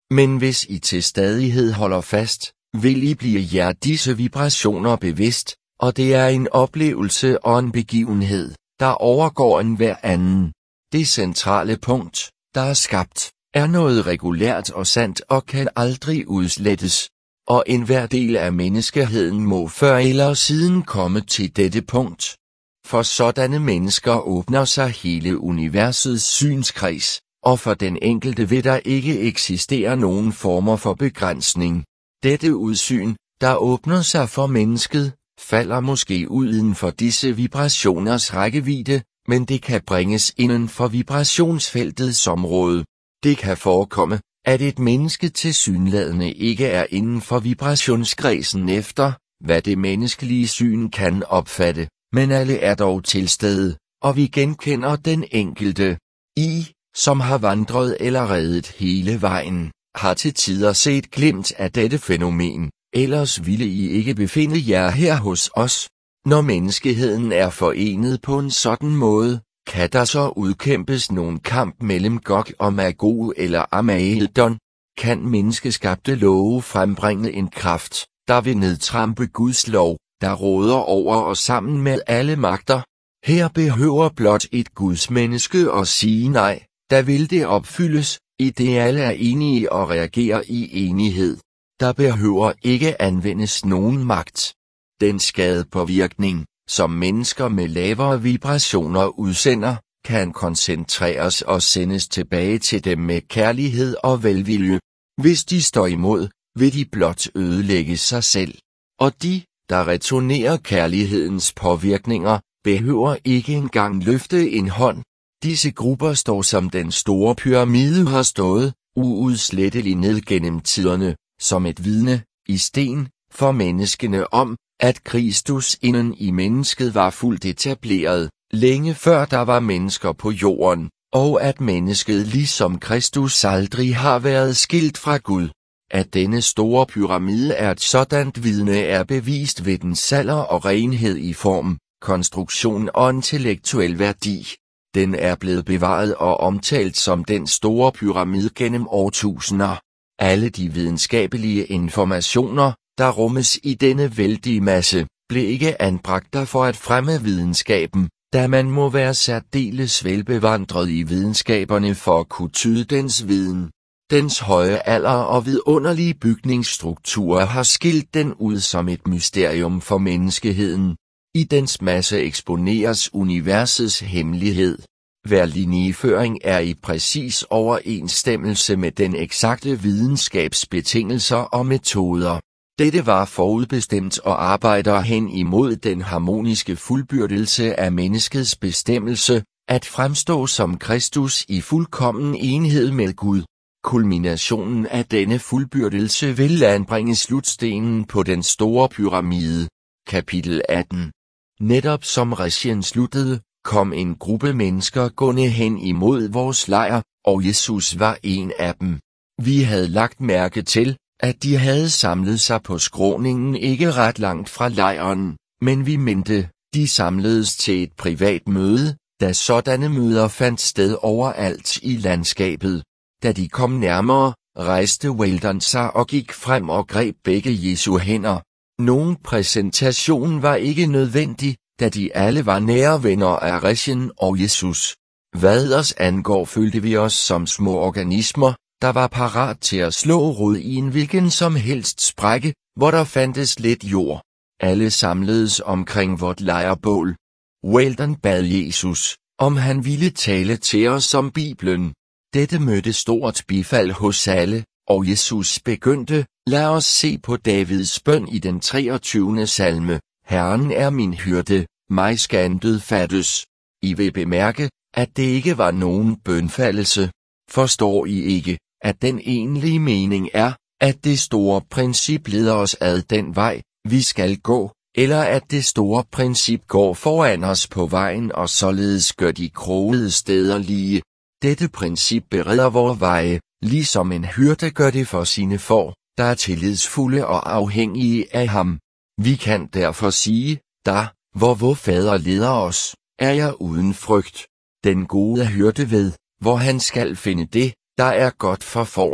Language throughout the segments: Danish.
Men hvis I til stadighed holder fast, vil I blive jer disse vibrationer bevidst, og det er en oplevelse og en begivenhed, der overgår enhver anden. Det centrale punkt, der er skabt, er noget regulært og sandt og kan aldrig udslettes. Og enhver del af menneskeheden må før eller siden komme til dette punkt. For sådanne mennesker åbner sig hele universets synskreds, og for den enkelte vil der ikke eksistere nogen former for begrænsning. Dette udsyn, der åbner sig for mennesket, falder måske uden for disse vibrationers rækkevidde, men det kan bringes inden for vibrationsfeltets område. Det kan forekomme, at et menneske tilsyneladende ikke er inden for vibrationskredsen efter, hvad det menneskelige syn kan opfatte, men alle er dog til stede, og vi genkender den enkelte. I, som har vandret eller reddet hele vejen, har til tider set glimt af dette fænomen, ellers ville I ikke befinde jer her hos os. Når menneskeheden er forenet på en sådan måde, kan der så udkæmpes nogen kamp mellem Gog og Magog eller Armageddon? Kan menneskeskabte love frembringe en kraft, der vil nedtrampe Guds lov, der råder over og sammen med alle magter? Her behøver blot et Guds menneske at sige nej, da vil det opfyldes, i det alle er enige og reagerer i enighed. Der behøver ikke anvendes nogen magt. Den skadepåvirkning, som mennesker med lavere vibrationer udsender, kan koncentreres og sendes tilbage til dem med kærlighed og velvilje. Hvis de står imod, vil de blot ødelægge sig selv. Og de, der returnerer kærlighedens påvirkninger, behøver ikke engang løfte en hånd. Disse grupper står som den store pyramide har stået, uudslettelig ned gennem tiderne, som et vidne, i sten, for menneskene om, at Kristus inden i mennesket var fuldt etableret, længe før der var mennesker på jorden, og at mennesket ligesom Kristus aldrig har været skilt fra Gud. At denne store pyramide er et sådant vidne er bevist ved dens alder og renhed i form, konstruktion og intellektuel værdi. Den er blevet bevaret og omtalt som den store pyramide gennem årtusinder. Alle de videnskabelige informationer, der rummes i denne vældige masse, blev ikke anbragt der for at fremme videnskaben, da man må være særdeles velbevandret i videnskaberne for at kunne tyde dens viden. Dens høje alder og vidunderlige bygningsstrukturer har skilt den ud som et mysterium for menneskeheden. I dens masse eksponeres universets hemmelighed. Hver linjeføring er i præcis overensstemmelse med den eksakte videnskabs betingelser og metoder. Dette var forudbestemt og arbejder hen imod den harmoniske fuldbyrdelse af menneskets bestemmelse, at fremstå som Kristus i fuldkommen enhed med Gud. Kulminationen af denne fuldbyrdelse vil anbringe slutstenen på den store pyramide. Kapitel 18. Netop som regien sluttede, kom en gruppe mennesker gående hen imod vores lejr, og Jesus var en af dem. Vi havde lagt mærke til, at de havde samlet sig på skråningen ikke ret langt fra lejren, men vi mente, de samledes til et privat møde, da sådanne møder fandt sted overalt i landskabet. Da de kom nærmere, rejste Weldon sig og gik frem og greb begge Jesu hænder. Nogen præsentation var ikke nødvendig, da de alle var nære venner af regien og Jesus. Hvad os angår følte vi os som små organismer, der var parat til at slå rod i en hvilken som helst sprække, hvor der fandtes lidt jord. Alle samledes omkring vort lejrbål. Weldon bad Jesus, om han ville tale til os om Bibelen. Dette mødte stort bifald hos alle, og Jesus begyndte, lad os se på Davids bøn i den 23. salme. Herren er min hyrde, mig skal intet fattes. I vil bemærke, at det ikke var nogen bønfaldelse. Forstår I ikke, at den egentlige mening er, at det store princip leder os ad den vej, vi skal gå, eller at det store princip går foran os på vejen og således gør de krogede steder lige. Dette princip bereder vores veje, ligesom en hyrde gør det for sine får, der er tillidsfulde og afhængige af ham. Vi kan derfor sige, hvor vor fader leder os, er jeg uden frygt. Den gode hyrde ved, hvor han skal finde det, der er godt for fårene,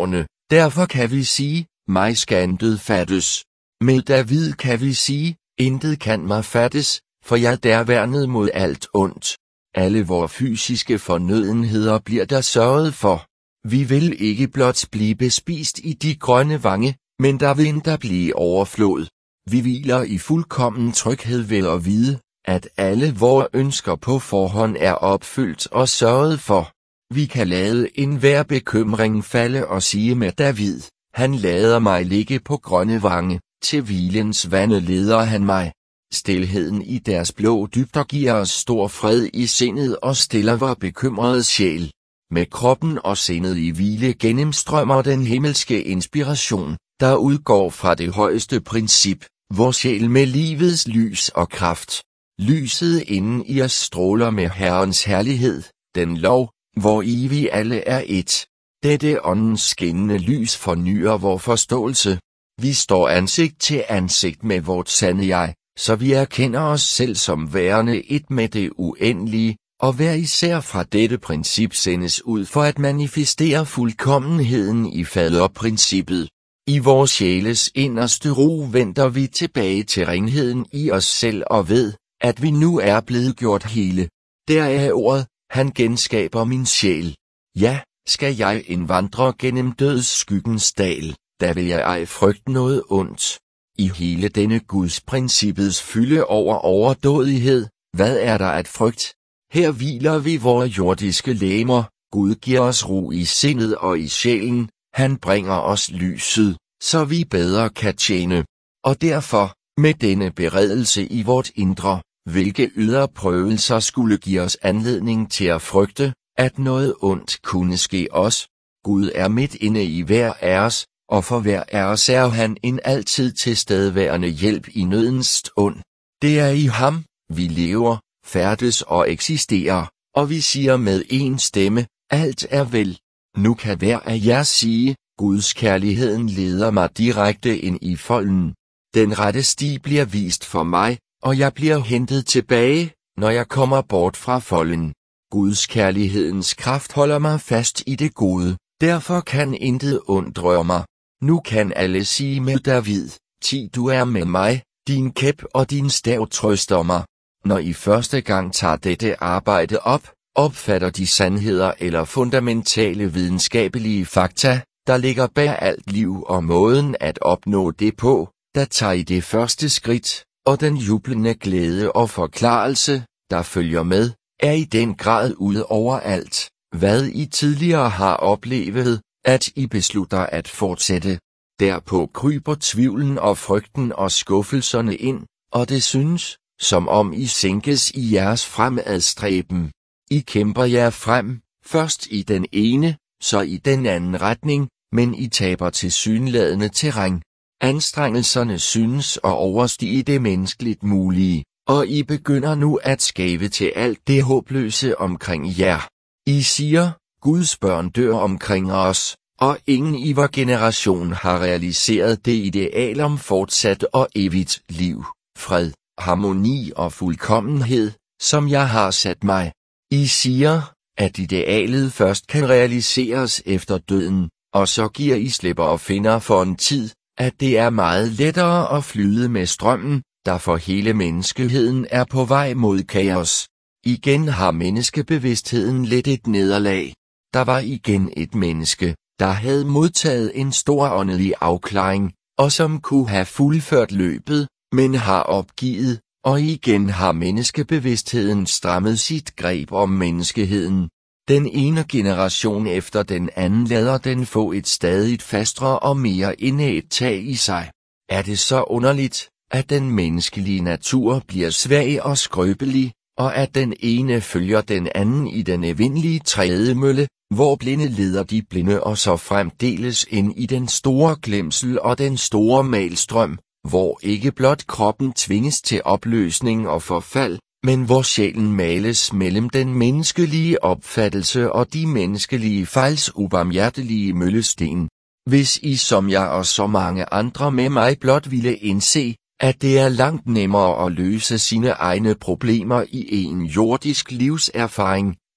Derfor kan vi sige, mig skal intet fattes. Med David kan vi sige, intet kan mig fattes, for jeg der værnet mod alt ondt. Alle vore fysiske fornødenheder bliver der sørget for. Vi vil ikke blot blive bespist i de grønne vange, men der vil der blive overflod. Vi hviler i fuldkommen tryghed ved at vide, at alle vore ønsker på forhånd er opfyldt og sørget for. Vi kan lade enhver bekymring falde og sige med David, han lader mig ligge på grønne vange, til hvilens vande leder han mig. Stilheden i deres blå dybder giver os stor fred i sindet og stiller vor bekymrede sjæl. Med kroppen og sindet i hvile gennemstrømmer den himmelske inspiration, der udgår fra det højeste princip, vor sjæl med livets lys og kraft. Lyset inden i os stråler med Herrens herlighed, den lov, hvor i vi alle er ét. Dette åndens skinnende lys fornyer vor forståelse. Vi står ansigt til ansigt med vort sande jeg, så vi erkender os selv som værende ét med det uendelige, og hver især fra dette princip sendes ud for at manifestere fuldkommenheden i faderprincippet. I vores sjæles inderste ro vender vi tilbage til renheden i os selv og ved, at vi nu er blevet gjort hele. Der er ordet, han genskaber min sjæl. Ja, skal jeg indvandre gennem dødsskyggens dal, der vil jeg ej frygte noget ondt. I hele denne Guds princippets fylde over overdådighed, hvad er der at frygt? Her hviler vi vore jordiske legemer, Gud giver os ro i sindet og i sjælen, han bringer os lyset, så vi bedre kan tjene. Og derfor, med denne beredelse i vort indre, hvilke ydre prøvelser skulle give os anledning til at frygte, at noget ondt kunne ske os. Gud er midt inde i hver af os, og for hver af os er han en altid tilstedeværende hjælp i nødens stund. Det er i ham, vi lever, færdes og eksisterer, og vi siger med en stemme, alt er vel. Nu kan hver af jer sige, Guds kærligheden leder mig direkte ind i folden. Den rette sti bliver vist for mig, og jeg bliver hentet tilbage, når jeg kommer bort fra folden. Guds kærlighedens kraft holder mig fast i det gode, derfor kan intet ondt røre mig. Nu kan alle sige med David, ti du er med mig, din kæp og din stav trøster mig. Når I første gang tager dette arbejde op, opfatter de sandheder eller fundamentale videnskabelige fakta, der ligger bag alt liv og måden at opnå det på, der tager I det første skridt, og den jublende glæde og forklarelse, der følger med, er i den grad ud over alt, hvad I tidligere har oplevet, at I beslutter at fortsætte. Derpå kryber tvivlen og frygten og skuffelserne ind, og det synes, som om I sænkes i jeres fremadstræben. I kæmper jer frem, først i den ene, så i den anden retning, men I taber tilsyneladende terræn. Anstrengelserne synes at overstige det menneskeligt mulige, og I begynder nu at skæve til alt det håbløse omkring jer. I siger, Guds børn dør omkring os, og ingen i vor generation har realiseret det ideal om fortsat og evigt liv, fred, harmoni og fuldkommenhed, som jeg har sat mig. I siger, at idealet først kan realiseres efter døden, og så giver I slipper og finder for en tid, at det er meget lettere at flyde med strømmen, der for hele menneskeheden er på vej mod kaos. Igen har menneskebevidstheden lidt et nederlag. Der var igen et menneske, der havde modtaget en stor åndelig afklaring, og som kunne have fuldført løbet, men har opgivet, og igen har menneskebevidstheden strammet sit greb om menneskeheden. Den ene generation efter den anden lader den få et stadigt fastere og mere indædt tag i sig. Er det så underligt, at den menneskelige natur bliver svag og skrøbelig, og at den ene følger den anden i den evindelige trædemølle, hvor blinde leder de blinde og så fremdeles ind i den store glemsel og den store malstrøm, hvor ikke blot kroppen tvinges til opløsning og forfald, men hvor sjælen males mellem den menneskelige opfattelse og de menneskelige fejls ubarmhjertelige møllesten. Hvis I som jeg og så mange andre med mig blot ville indse, at det er langt nemmere at løse sine egne problemer i en jordisk livserfaring,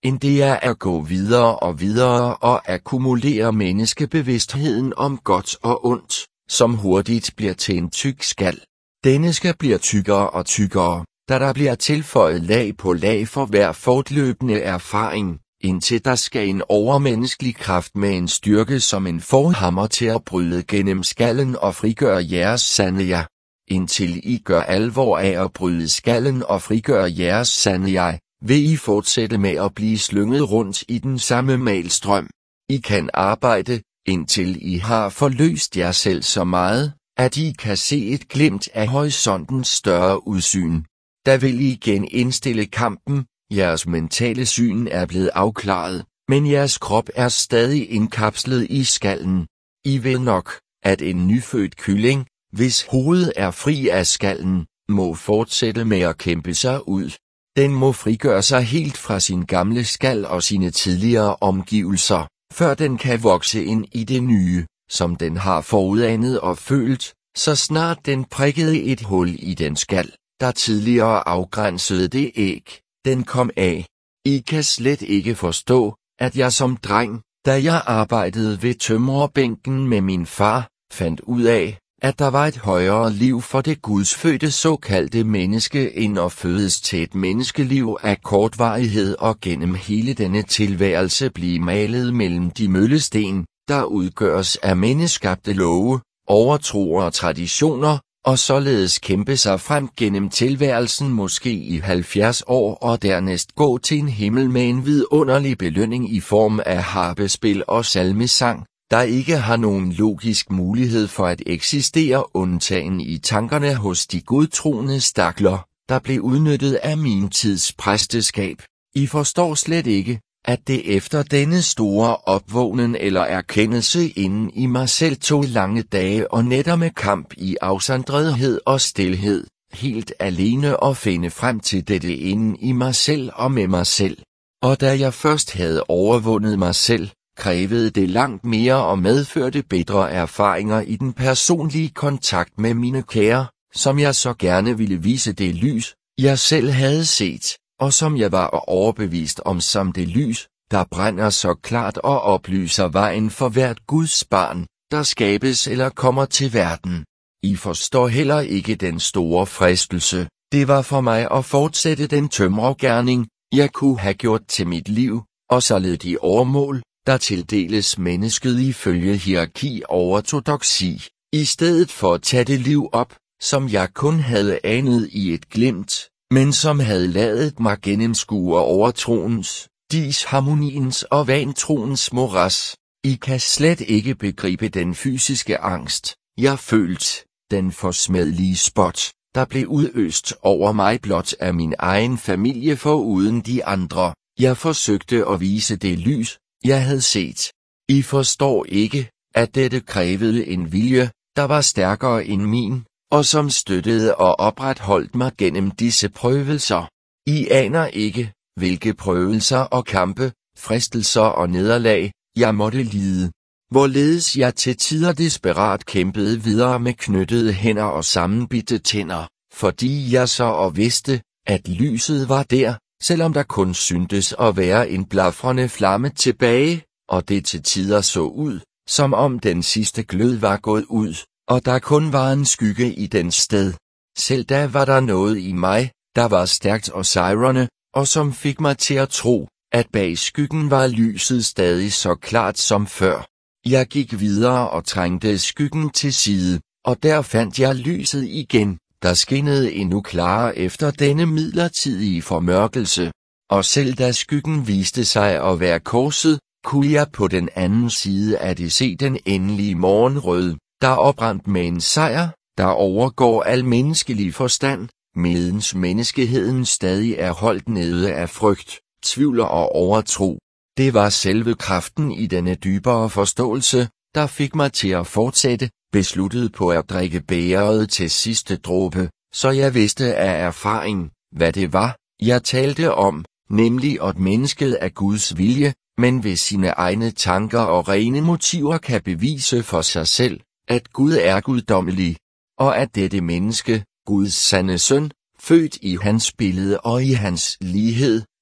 end det er at gå videre og videre og akkumulere menneskebevidstheden om godt og ondt, som hurtigt bliver til en tyk skal. Denne skal bliver tykkere og tykkere, da der bliver tilføjet lag på lag for hver fortløbende erfaring, indtil der skal en overmenneskelig kraft med en styrke som en forhammer til at bryde gennem skallen og frigøre jeres sande jeg. Indtil I gør alvor af at bryde skallen og frigøre jeres sande jeg, vil I fortsætte med at blive slynget rundt i den samme malstrøm. I kan arbejde, indtil I har forløst jer selv så meget, at I kan se et glimt af horisontens større udsyn. Der vil I igen indstille kampen, jeres mentale syn er blevet afklaret, men jeres krop er stadig indkapslet i skallen. I ved nok, at en nyfødt kylling, hvis hovedet er fri af skallen, må fortsætte med at kæmpe sig ud. Den må frigøre sig helt fra sin gamle skal og sine tidligere omgivelser, før den kan vokse ind i det nye, som den har forudanet og følt, så snart den prikkede et hul i den skal, der tidligere afgrænsede det æg, den kom af. I kan slet ikke forstå, at jeg som dreng, da jeg arbejdede ved tømrerbænken med min far, fandt ud af, at der var et højere liv for det gudsfødte såkaldte menneske end at fødes til et menneskeliv af kortvarighed og gennem hele denne tilværelse blive malet mellem de møllesten, der udgøres af menneskeskabte love, overtroer og traditioner, og således kæmpe sig frem gennem tilværelsen måske i 70 år og dernæst gå til en himmel med en vidunderlig belønning i form af harpespil og salmesang, der ikke har nogen logisk mulighed for at eksistere undtagen i tankerne hos de godtroende stakler, der blev udnyttet af min tids præsteskab. I forstår slet ikke, at det efter denne store opvågnen eller erkendelse inden i mig selv tog lange dage og nætter med kamp i afsondrethed og stilhed, helt alene at finde frem til dette inden i mig selv og med mig selv. Og da jeg først havde overvundet mig selv, krævede det langt mere og medførte bedre erfaringer i den personlige kontakt med mine kære, som jeg så gerne ville vise det lys, jeg selv havde set, og som jeg var overbevist om som det lys, der brænder så klart og oplyser vejen for hvert Guds barn, der skabes eller kommer til verden. I forstår heller ikke den store fristelse, det var for mig at fortsætte den tømrergerning, jeg kunne have gjort til mit liv, og så led de overmål, der tildeles mennesket ifølge hierarki og ortodoksi, i stedet for at tage det liv op, som jeg kun havde anet i et glimt, men som havde ladet mig gennemskue overtroens, disharmoniens og vantroens moras. I kan slet ikke begribe den fysiske angst, jeg følte, den forsmædelige spot, der blev udøst over mig blot af min egen familie foruden de andre. Jeg forsøgte at vise det lys, jeg havde set. I forstår ikke, at dette krævede en vilje, der var stærkere end min, og som støttede og opretholdt mig gennem disse prøvelser. I aner ikke, hvilke prøvelser og kampe, fristelser og nederlag, jeg måtte lide. Hvorledes jeg til tider desperat kæmpede videre med knyttede hænder og sammenbidte tænder, fordi jeg så og vidste, at lyset var der, selvom der kun syntes at være en blafrende flamme tilbage, og det til tider så ud, som om den sidste glød var gået ud, og der kun var en skygge i den sted. Selv da var der noget i mig, der var stærkt og sejrende, og som fik mig til at tro, at bag skyggen var lyset stadig så klart som før. Jeg gik videre og trængte skyggen til side, og der fandt jeg lyset igen, der skinnede endnu klarere efter denne midlertidige formørkelse. Og selv da skyggen viste sig at være korset, kunne jeg på den anden side af det se den endelige morgenrød, der oprandt med en sejr, der overgår al menneskelig forstand, medens menneskeheden stadig er holdt nede af frygt, tvivl og overtro. Det var selve kraften i denne dybere forståelse, der fik mig til at fortsætte, besluttet på at drikke bægeret til sidste dråbe, så jeg vidste af erfaring, hvad det var, jeg talte om, nemlig at mennesket er Guds vilje, men ved sine egne tanker og rene motiver kan bevise for sig selv, at Gud er guddommelig, og at dette menneske, Guds sande søn, født i hans billede og i hans lighed,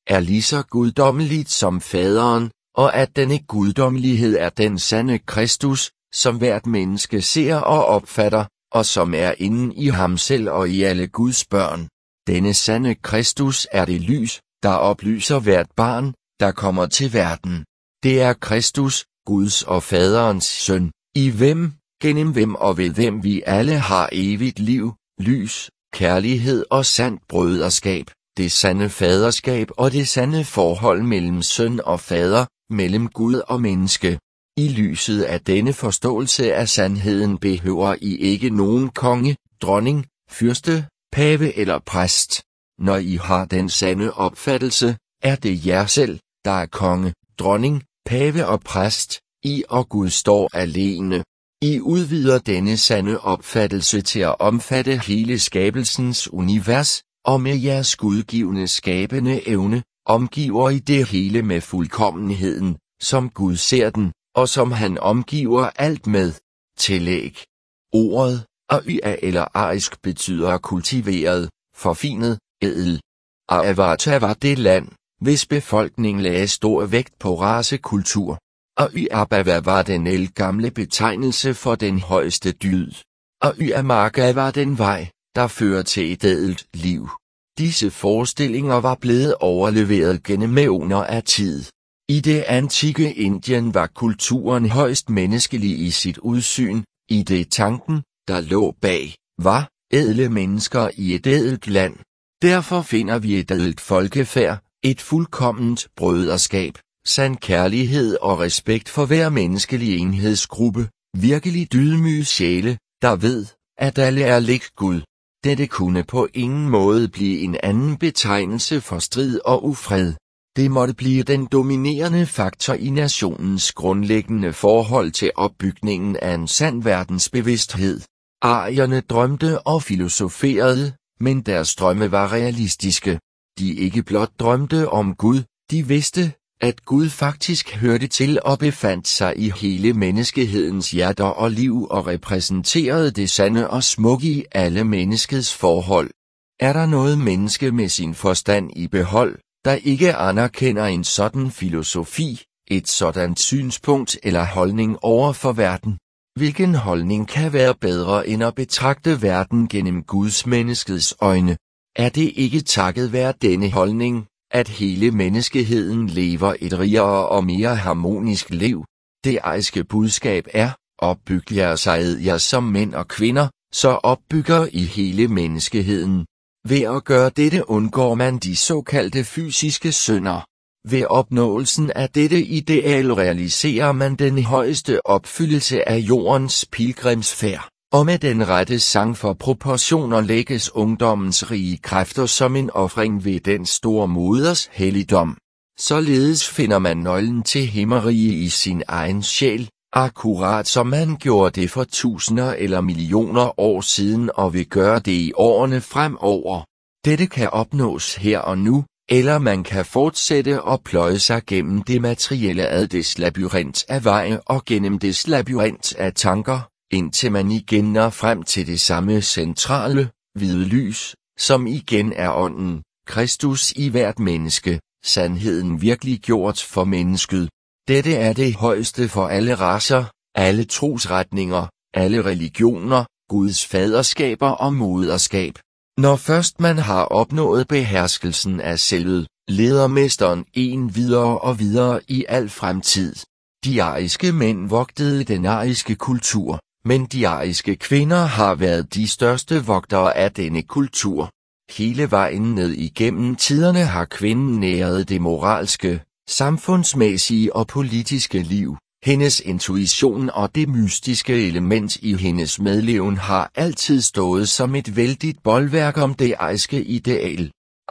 er lige så guddommeligt som faderen, og at denne guddommelighed er den sande Kristus, som hvert menneske ser og opfatter, og som er inde i ham selv og i alle Guds børn. Denne sande Kristus er det lys, der oplyser hvert barn, der kommer til verden. Det er Kristus, Guds og faderens søn, i hvem, gennem hvem og ved hvem vi alle har evigt liv, lys, kærlighed og sandt broderskab, det sande faderskab og det sande forhold mellem søn og fader, mellem Gud og menneske. I lyset af denne forståelse af sandheden behøver I ikke nogen konge, dronning, fyrste, pave eller præst. Når I har den sande opfattelse, er det jer selv, der er konge, dronning, pave og præst, I og Gud står alene. I udvider denne sande opfattelse til at omfatte hele skabelsens univers, og med jeres gudgivende skabende evne, omgiver I det hele med fuldkommenheden, som Gud ser den, og som han omgiver alt med. Tillæg. Ordet, aia eller arisk betyder kultiveret, forfinet, ædel. Avarta var det land, hvis befolkning lagde stor vægt på racekultur. Ayabava var den ældgamle betegnelse for den højeste dyd. Ayamarka var den vej, der fører til et ædelt liv. Disse forestillinger var blevet overleveret gennem æoner af tid. I det antikke Indien var kulturen højst menneskelig i sit udsyn, i det tanken, der lå bag, var ædle mennesker i et ædelt land. Derfor finder vi et ædelt folkefærd, et fuldkomment broderskab, sand kærlighed og respekt for hver menneskelig enhedsgruppe, virkelig dydmyge sjæle, der ved, at alle er lig Gud. Dette kunne på ingen måde blive en anden betegnelse for strid og ufred. Det måtte blive den dominerende faktor i nationens grundlæggende forhold til opbygningen af en sand verdensbevidsthed. Arierne drømte og filosoferede, men deres drømme var realistiske. De ikke blot drømte om Gud, de vidste, at Gud faktisk hørte til og befandt sig i hele menneskehedens hjerter og liv og repræsenterede det sande og smukke i alle menneskets forhold. Er der noget menneske med sin forstand i behold, der ikke anerkender en sådan filosofi, et sådan synspunkt eller holdning over for verden? Hvilken holdning kan være bedre end at betragte verden gennem Guds menneskets øjne? Er det ikke takket være denne holdning, at hele menneskeheden lever et rigere og mere harmonisk liv? Det ariske budskab er, opbyg jer som mænd og kvinder, så opbygger I hele menneskeheden. Ved at gøre dette undgår man de såkaldte fysiske synder. Ved opnåelsen af dette ideal realiserer man den højeste opfyldelse af jordens pilgrimsfærd, og med den rette sang for proportioner lægges ungdommens rige kræfter som en ofring ved den store moders helligdom. Således finder man nøglen til himmerige i sin egen sjæl, akkurat som man gjorde det for tusinder eller millioner år siden og vil gøre det i årene fremover. Dette kan opnås her og nu, eller man kan fortsætte og pløje sig gennem det materielle ad dets labyrint af veje og gennem dets labyrint af tanker, indtil man igen når frem til det samme centrale, hvide lys, som igen er ånden, Kristus i hvert menneske, sandheden virkelig gjort for mennesket. Dette er det højeste for alle racer, alle trosretninger, alle religioner, Guds faderskaber og moderskab. Når først man har opnået beherskelsen af selvet, leder mesteren en videre og videre i al fremtid. De ariske mænd vogtede den ariske kultur, men de ariske kvinder har været de største vogtere af denne kultur. Hele vejen ned igennem tiderne har kvinden næret det moralske, samfundsmæssige og politiske liv. Hendes intuition og det mystiske element i hendes medleven har altid stået som et vældigt bolværk om det ariske ideal.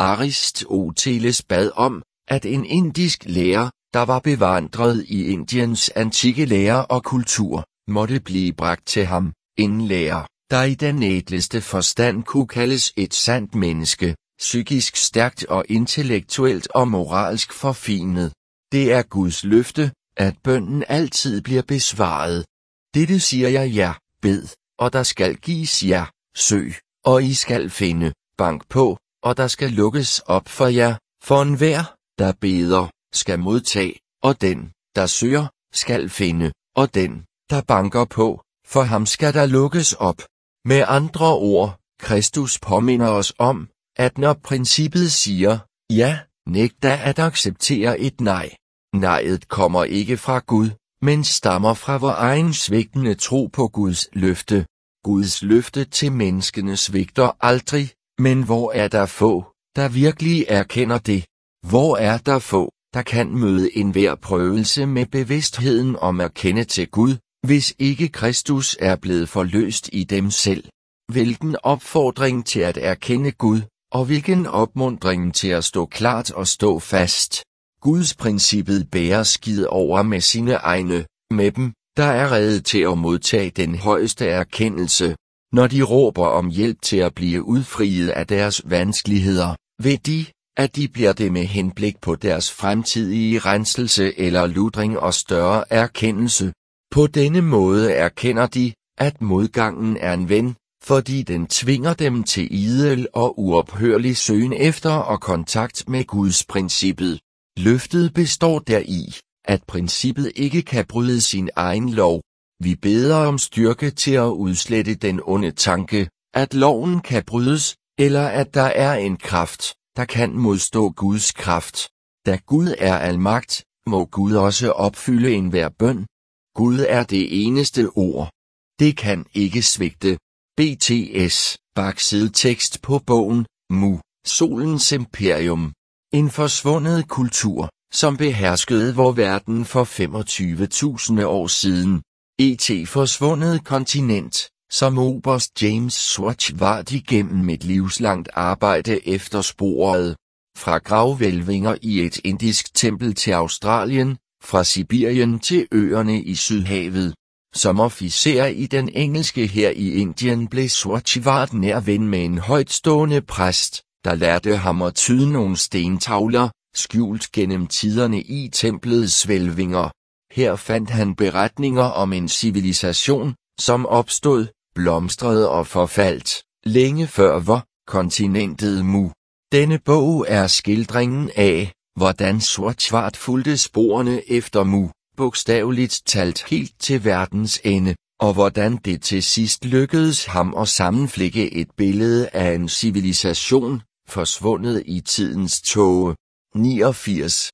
Aristoteles bad om, at en indisk lærer, der var bevandret i Indiens antikke lære og kultur, måtte blive bragt til ham, en lærer, der i den ædleste forstand kunne kaldes et sandt menneske, psykisk stærkt og intellektuelt og moralsk forfinet. Det er Guds løfte, at bønnen altid bliver besvaret. Dette siger jeg jer, bed, og der skal gives jer, søg, og I skal finde, bank på, og der skal lukkes op for jer, for enhver, der beder, skal modtage, og den, der søger, skal finde, og den, der banker på, for ham skal der lukkes op. Med andre ord, Kristus påminder os om, at når princippet siger, ja, nægt da at acceptere et nej. Nejet kommer ikke fra Gud, men stammer fra vor egen svigtende tro på Guds løfte. Guds løfte til menneskene svigter aldrig, men hvor er der få, der virkelig erkender det? Hvor er der få, der kan møde enhver prøvelse med bevidstheden om at kende til Gud, hvis ikke Kristus er blevet forløst i dem selv? Hvilken opfordring til at erkende Gud, og hvilken opmuntring til at stå klart og stå fast. Guds princippet bærer skid over med sine egne, med dem, der er rede til at modtage den højeste erkendelse. Når de råber om hjælp til at blive udfriet af deres vanskeligheder, ved de, at de bliver det med henblik på deres fremtidige renselse eller lutring og større erkendelse. På denne måde erkender de, at modgangen er en ven, fordi den tvinger dem til idel og uophørlig søgen efter og kontakt med Guds princippet. Løftet består deri, at princippet ikke kan bryde sin egen lov. Vi beder om styrke til at udslette den onde tanke, at loven kan brydes, eller at der er en kraft, der kan modstå Guds kraft. Da Gud er almagt, må Gud også opfylde enhver bøn. Gud er det eneste ord. Det kan ikke svigte. BTS, baksidetekst på bogen, Mu, Solens Imperium. En forsvundet kultur, som beherskede vor verden for 25.000 år siden. Et forsvundet kontinent, som oberst James Schwartzwald igennem et livslangt arbejde eftersporede. Fra gravhvælvinger i et indisk tempel til Australien, fra Sibirien til øerne i Sydhavet. Som officer i den engelske hær i Indien blev Schwartzwald nær ven med en højtstående præst, der lærte ham at tyde nogle stentavler, skjult gennem tiderne i templets hvælvinger. Her fandt han beretninger om en civilisation, som opstod, blomstrede og forfaldt, længe før vor kontinentet Mu. Denne bog er skildringen af, hvordan Schwartzwald fulgte sporene efter Mu, bogstaveligt talt helt til verdens ende, og hvordan det til sidst lykkedes ham at sammenflikke et billede af en civilisation, forsvundet i tidens tåge. 89